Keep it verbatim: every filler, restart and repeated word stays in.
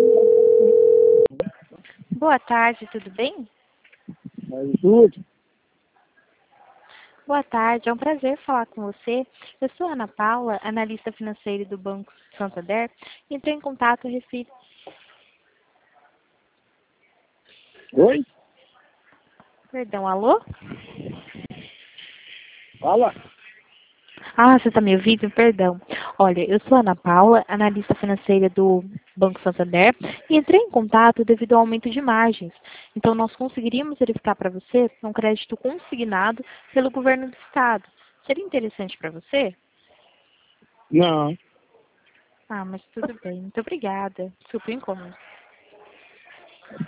Boa tarde, tudo bem? Mas tudo. Boa tarde, é um prazer falar com você. Eu sou Ana Paula, analista financeira do Banco Santander, e entrei em contato a respeito... Oi? Perdão, alô? Fala. Ah, você está me ouvindo? Perdão. Olha, eu sou Ana Paula, analista financeira do Banco Santander, e entrei em contato devido ao aumento de margens. Então, nós conseguiríamos verificar para você um crédito consignado pelo governo do estado. Seria interessante para você? Não. Ah, mas tudo bem. Muito obrigada. Desculpa o incômodo.